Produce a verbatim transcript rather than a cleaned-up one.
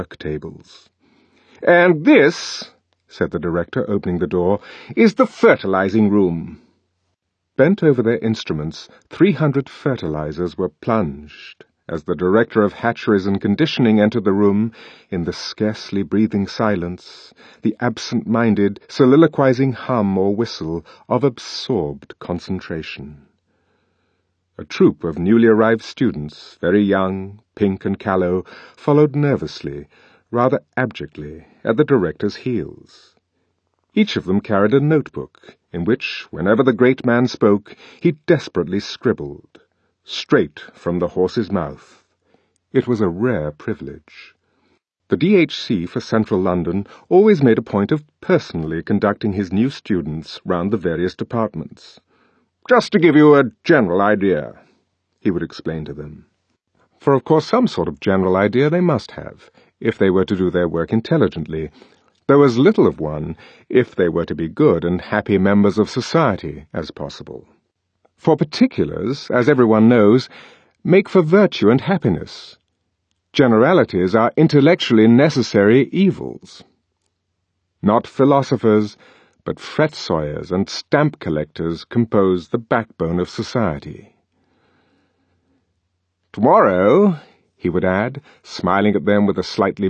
work tables. "And this," said the director, opening the door, "is the fertilizing room." Bent over their instruments, three hundred fertilizers were plunged as the director of hatcheries and conditioning entered the room in the scarcely breathing silence, the absent-minded, soliloquizing hum or whistle of absorbed concentration. A troop of newly arrived students, very young, pink and callow, followed nervously, rather abjectly, at the director's heels. Each of them carried a notebook, in which, whenever the great man spoke, he desperately scribbled, straight from the horse's mouth. It was a rare privilege. The D H C for Central London always made a point of personally conducting his new students round the various departments. "Just to give you a general idea," he would explain to them. For of course some sort of general idea they must have, if they were to do their work intelligently, though as little of one, if they were to be good and happy members of society, as possible. For particulars, as everyone knows, make for virtue and happiness. Generalities are intellectually necessary evils. Not philosophers, but fret-sawyers and stamp collectors compose the backbone of society. "Tomorrow," he would add, smiling at them with a slightly